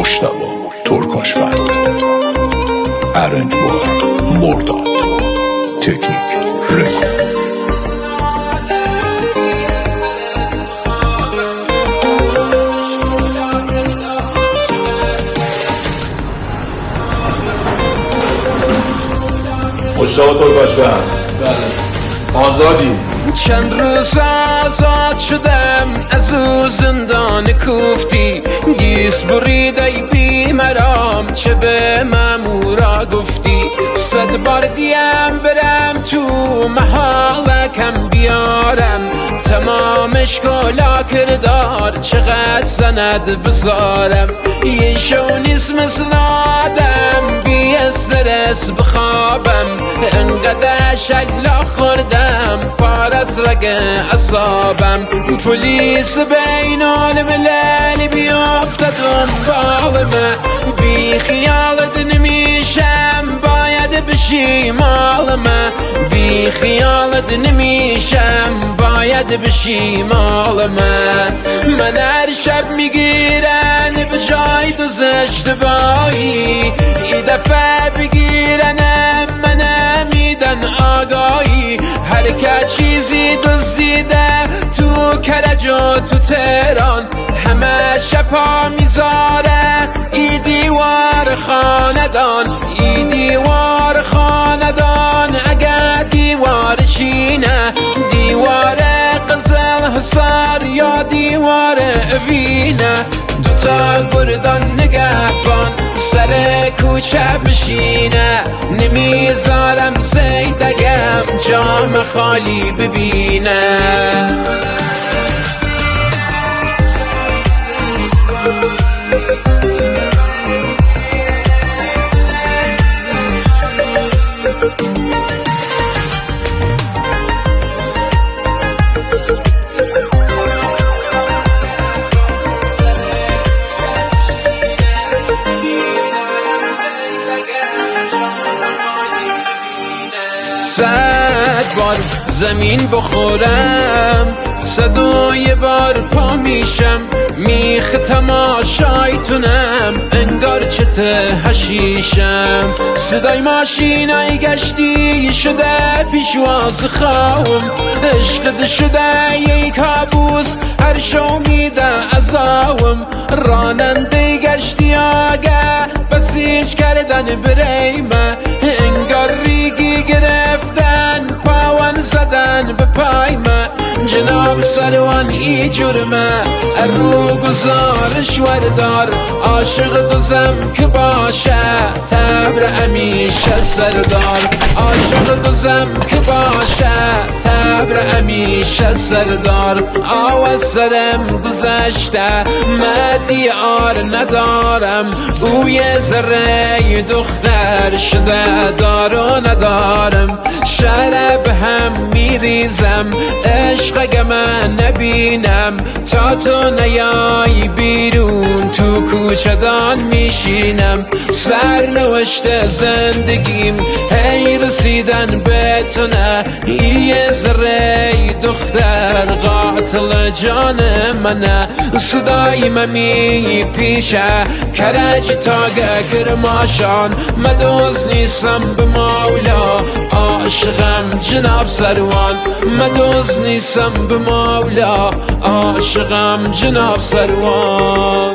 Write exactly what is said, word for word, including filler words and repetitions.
مجتبی ترکاشفند، ارنجبار مرداد، تکنیک رکورد. مجتبی ترکاشفند آزادی. چند روز آزاد شدم از او زندان کوفتی، گیس برید ای بی مرام چه به مامورا گفتی. صد بار دیم برم تو محالکم بیارم، تمامش کلا کردار چقدر سند بذارم. یه شو نیست مثل آدم بی استرس بخوابم، انقدر شلا خوردم پار از رگ اصابم. پلیس بین الملل بیافته دنبال من، بی خیالت نمیشم باید بشی مال من. بی خیالت نمیشم باید بشی مال من. من هر شب میگیرن به جای دوز اشتباهی، ای دفعه بگیرنم منم میدن آگاهی. هر که چیزی دزدیده تو کرج و تو تهران، همه شپا میذاره ای دیوار خاندان. ای دیوار خاندان اگر دیوار شینه، دیوار قزل حصار یا دیوار اوینه. دوتا گردان نگهبان سر کوچه بشینه، نمیذارم زیدگم جام خالی ببینه. صد بار زمین بخورم، صد و یه بار پا میشم، میخ تماشایتونم انگار چته حشیشم. صدای ماشینای گشتی شده پیشواز خواهم، عشقت شده یه کابوس هر شو میده عذاوم. راننده گشتی آگه بسیج کردن بریمه، انگار ریگی گرفتن پاون زدن به پای من. جناب سروان ای جرمه رو گزارش وردار، عاشق دوزم که باشه تبر امیشه سردار. عاشق دوزم که باشه تبر امیشه سردار. آواز سرم گذشته مدیار ندارم، او یه ذره دختر شده دار و ندارم. شرب هم میریزم عشق من نبینم، تا تو نیای بیرون تو کوچه دان میشینم. سرنوشت زندگیم هی رسیدن به تو نه، یه ذره دختر قاتل جان منه. صدای من میپیشه کرج تا گرماشان، مدوز نیستم به مولا عاشقم جناب سروان. مدوز نیستم به مولا عاشقم جناب سروان.